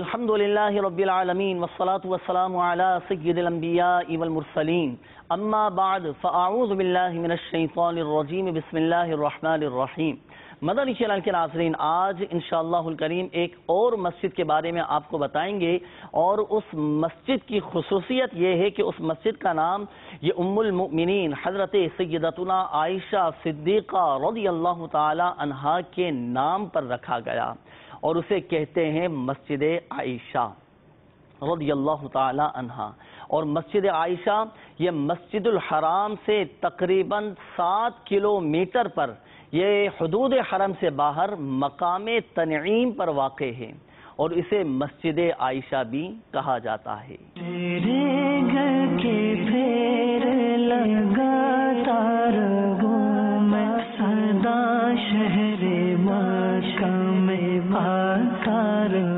الحمد للہ رب العالمین والصلاة والسلام علی سید الانبیاء والمرسلین اما بعد فاعوذ باللہ من الشیطان الرجیم بسم اللہ الرحمن الرحیم۔ مدنی چینل کے ناظرین، آج انشاءاللہ الکریم ایک اور مسجد کے بارے میں آپ کو بتائیں گے، اور اس مسجد کی خصوصیت یہ ہے کہ اس مسجد کا نام یہ ام المؤمنین حضرت سیدتنا عائشہ صدیقہ رضی اللہ تعالی عنہا کے نام پر رکھا گیا، اور اسے کہتے ہیں مسجد عائشہ رضی اللہ تعالی عنہا۔ اور مسجد عائشہ یہ مسجد الحرام سے تقریباً 7 کلومیٹر پر، یہ حدود حرم سے باہر مقام تنعیم پر واقع ہے، اور اسے مسجد عائشہ بھی کہا جاتا ہے۔ تیرے گھر کے پھیر لگاتا رہوں میں، سدا شہر مکہ میں پاتا رہوں۔